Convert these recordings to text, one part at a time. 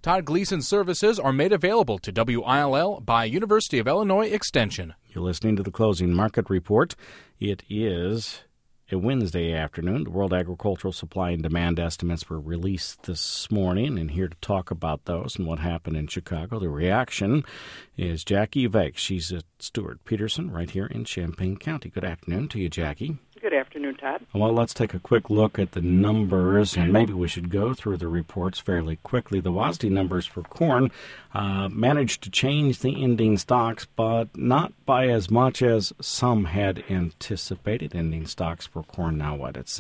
Todd Gleason services are made available to WILL by University of Illinois Extension. You're listening to the Closing Market Report. It is a Wednesday afternoon. The World Agricultural Supply and Demand estimates were released this morning, and here to talk about those and what happened in Chicago, the reaction, is Jackie Veik. She's at Stewart Peterson right here in Champaign County. Good afternoon to you, Jackie. Good afternoon, Todd. Well, let's take a quick look at the numbers, and maybe we should go through the reports fairly quickly. The WASDE numbers for corn managed to change the ending stocks, but not by as much as some had anticipated. Ending stocks for corn now, at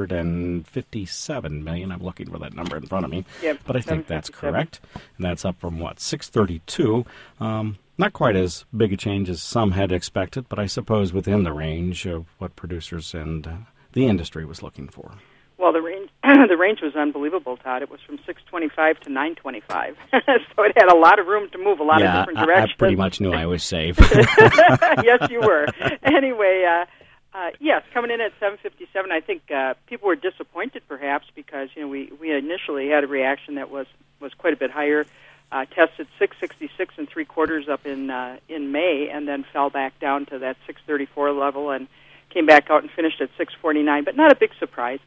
757 million? I'm looking for that number in front of me. Yep, but I think that's correct. And that's up from, 632. Not quite as big a change as some had expected, but I suppose within the range of what producers and the industry was looking for. Well, the range was unbelievable, Todd. It was from 625 to 925, so it had a lot of room to move a lot of different directions. I pretty much knew I was safe. Yes, you were. Anyway, yes, coming in at 757, I think people were disappointed, perhaps, because we initially had a reaction that was quite a bit higher. Tested 666 3/4 up in May, and then fell back down to that 634 level, and came back out and finished at 649. But not a big surprise.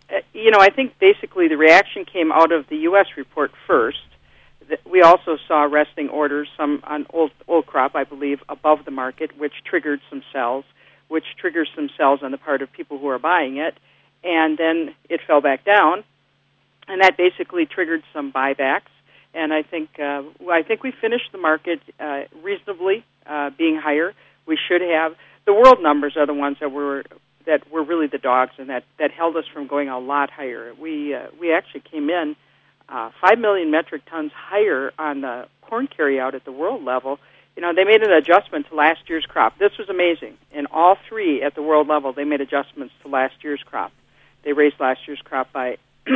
I think basically the reaction came out of the U.S. report first. We also saw resting orders, some on old crop, I believe, above the market, which triggered some sells, which triggers some sells on the part of people who are buying it, and then it fell back down, and that basically triggered some buybacks. And I think we finished the market reasonably, being higher. We should have. The world numbers are the ones that were really the dogs, and that held us from going a lot higher. We actually came in 5 million metric tons higher on the corn carryout at the world level. They made an adjustment to last year's crop. This was amazing. In all three at the world level, they made adjustments to last year's crop. They raised last year's crop by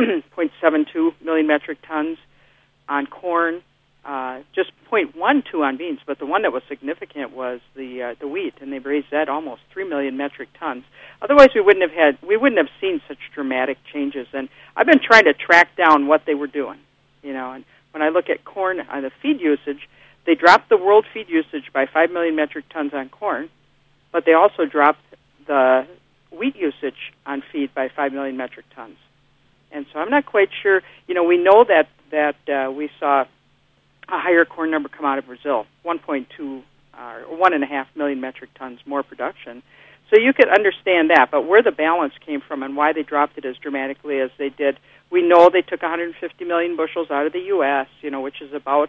0.72 million metric tons. On corn, just 0.12 on beans, but the one that was significant was the wheat, and they raised that almost 3 million metric tons. Otherwise, we wouldn't have seen such dramatic changes. And I've been trying to track down what they were doing, And when I look at corn on the feed usage, they dropped the world feed usage by 5 million metric tons on corn, but they also dropped the wheat usage on feed by 5 million metric tons. And so I'm not quite sure. We know that we saw a higher corn number come out of Brazil, 1.2 or 1.5 million metric tons more production. So you could understand that, but where the balance came from and why they dropped it as dramatically as they did, we know they took 150 million bushels out of the U.S., which is about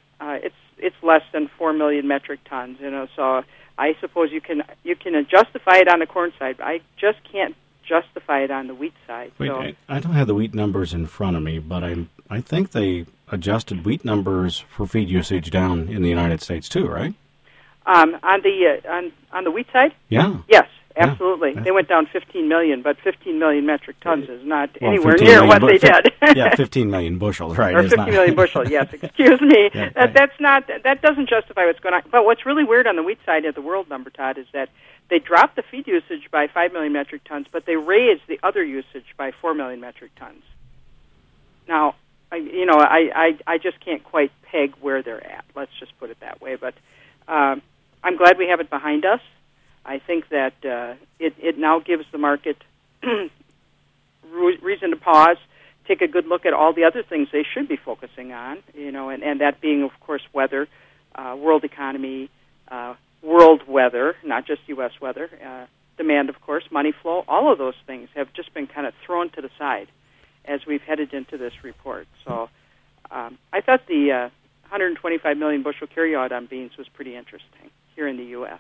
it's less than 4 million metric tons. So I suppose you can justify it on the corn side. But I just can't justify it on the wheat side. Wait, so, I don't have the wheat numbers in front of me, but I think they adjusted wheat numbers for feed usage down in the United States too, right? On the wheat side? Yeah. Yes, absolutely. Yeah. They went down 15 million, but 15 million metric tons is not anywhere near what they did. Yeah, 15 million bushels, right? Or 50 million bushels, yes. Excuse me. Yeah, that doesn't justify what's going on. But what's really weird on the wheat side of the world number, Todd, is that they dropped the feed usage by 5 million metric tons, but they raised the other usage by 4 million metric tons. Now, I just can't quite peg where they're at. Let's just put it that way. But I'm glad we have it behind us. I think that it now gives the market reason to pause, take a good look at all the other things they should be focusing on, and that being, of course, weather, world economy, world weather, not just U.S. weather, demand, of course, money flow. All of those things have just been kind of thrown to the side as we've headed into this report. So I thought the 125 million bushel carryout on beans was pretty interesting here in the U.S.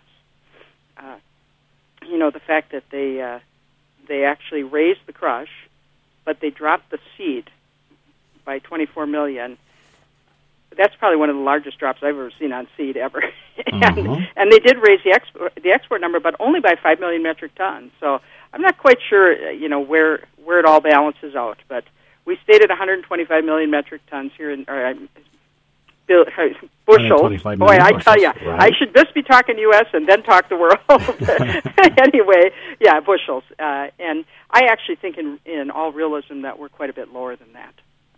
The fact that they actually raised the crush, but they dropped the seed by 24 million. That's probably one of the largest drops I've ever seen on seed ever. And they did raise the export number, but only by 5 million metric tons. So I'm not quite sure, where it all balances out. But we stayed at 125 million metric tons here bushels. Boy, I tell you, right? I should just be talking U.S. and then talk the world. Anyway, bushels. And I actually think in all realism that we're quite a bit lower than that.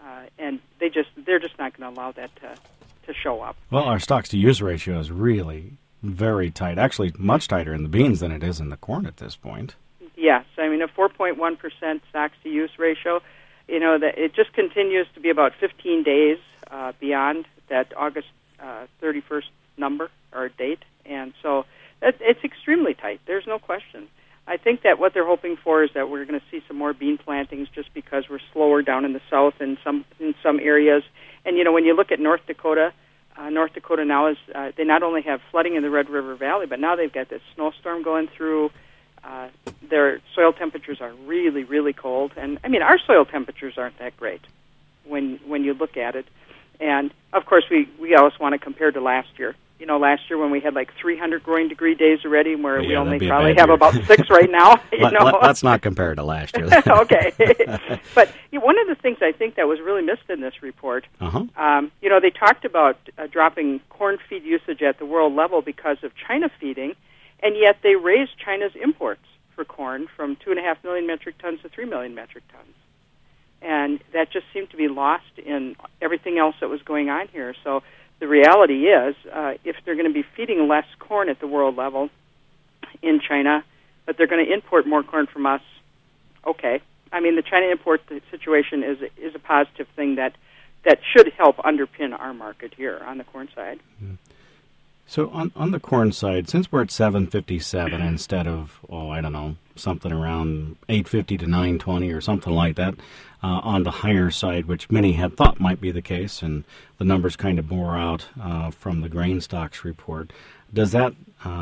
and they're just not going to allow that to show up. Well, our stocks-to-use ratio is really very tight, actually much tighter in the beans than it is in the corn at this point. Yes, I mean a 4.1% stocks-to-use ratio. You know, that it just continues to be about 15 days beyond that August 31st number or date, and so it's extremely tight. There's no question. I think that what they're hoping for is that we're going to see some more bean plantings, just because we're slower down in the south in some areas. And you know, when you look at North Dakota now is they not only have flooding in the Red River Valley, but now they've got this snowstorm going through. Their soil temperatures are really, really cold, and I mean our soil temperatures aren't that great when you look at it. And of course, we always want to compare to last year. You know, last year when we had like 300 growing degree days already, where we only probably have about 6 right now. Let's not compare to last year. Okay. But one of the things I think that was really missed in this report, you know, they talked about dropping corn feed usage at the world level because of China feeding, and yet they raised China's imports for corn from 2.5 million metric tons to 3 million metric tons. And that just seemed to be lost in everything else that was going on here. So the reality is, if they're going to be feeding less corn at the world level in China, but they're going to import more corn from us, okay. I mean, the China import situation is a positive thing that should help underpin our market here on the corn side. Mm. So on the corn side, since we're at 757 instead of, I don't know, something around 850 to 920 or something like that, on the higher side, which many had thought might be the case, and the numbers kind of bore out from the grain stocks report, does that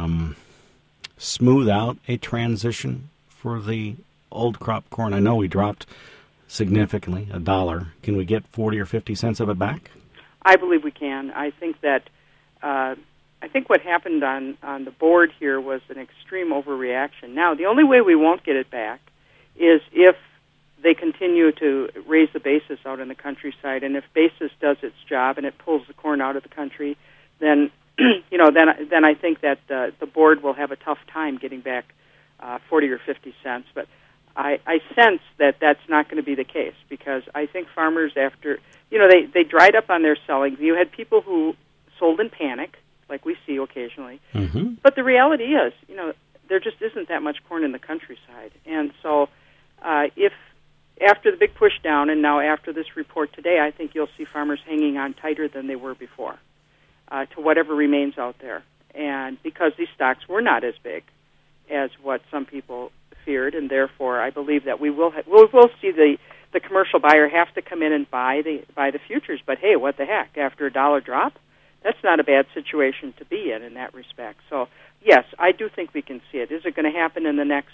smooth out a transition for the old crop corn? I know we dropped significantly, $1. Can we get 40 or 50 cents of it back? I believe we can. I think that what happened on the board here was an extreme overreaction. Now, the only way we won't get it back is if they continue to raise the basis out in the countryside, and if basis does its job and it pulls the corn out of the country, then then I think that the board will have a tough time getting back 40 or 50 cents. But I sense that that's not going to be the case, because I think farmers, after they dried up on their selling. You had people who sold in panic, like we see occasionally. Mm-hmm. But the reality is, there just isn't that much corn in the countryside. And so if after the big push down and now after this report today, I think you'll see farmers hanging on tighter than they were before to whatever remains out there. And because these stocks were not as big as what some people feared, and therefore I believe that we will see the commercial buyer have to come in and buy the futures. But hey, what the heck? After a $1 drop, that's not a bad situation to be in that respect. So, yes, I do think we can see it. Is it going to happen in the next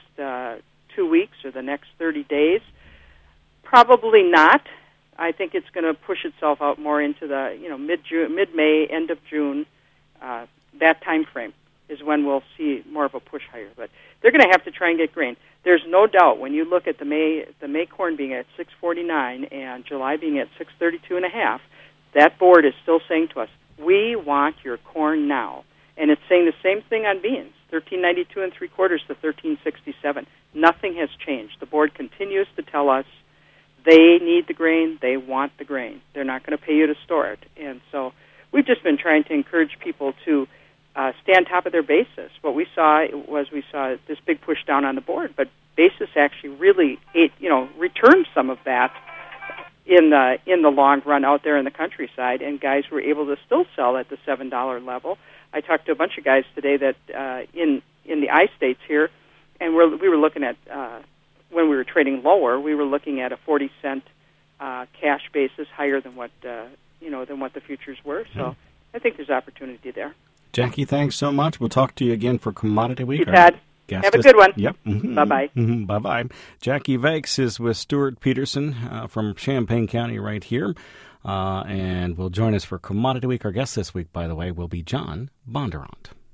2 weeks or the next 30 days? Probably not. I think it's going to push itself out more into the mid-May, end of June. That time frame is when we'll see more of a push higher. But they're going to have to try and get grain. There's no doubt when you look at the May corn being at 649 and July being at 632.5, that board is still saying to us, we want your corn now. And it's saying the same thing on beans, 13.92 3/4 to 13.67. Nothing has changed. The board continues to tell us they need the grain, they want the grain. They're not going to pay you to store it. And so we've just been trying to encourage people to stay on top of their basis. What we saw this big push down on the board, but basis actually really returned some of that in the long run out there in the countryside, and guys were able to still sell at the $7 level. I talked to a bunch of guys today that in the I states here, and we were looking at when we were trading lower, we were looking at a 40-cent cash basis higher than what the futures were. So I think there's opportunity there. Jackie, thanks so much. We'll talk to you again for Commodity Week. You, Ted. Have a good one. Yep. Mm-hmm. Bye-bye. Mm-hmm. Bye-bye. Jackie Vakes is with Stuart Peterson from Champaign County right here, and will join us for Commodity Week. Our guest this week, by the way, will be John Bondurant.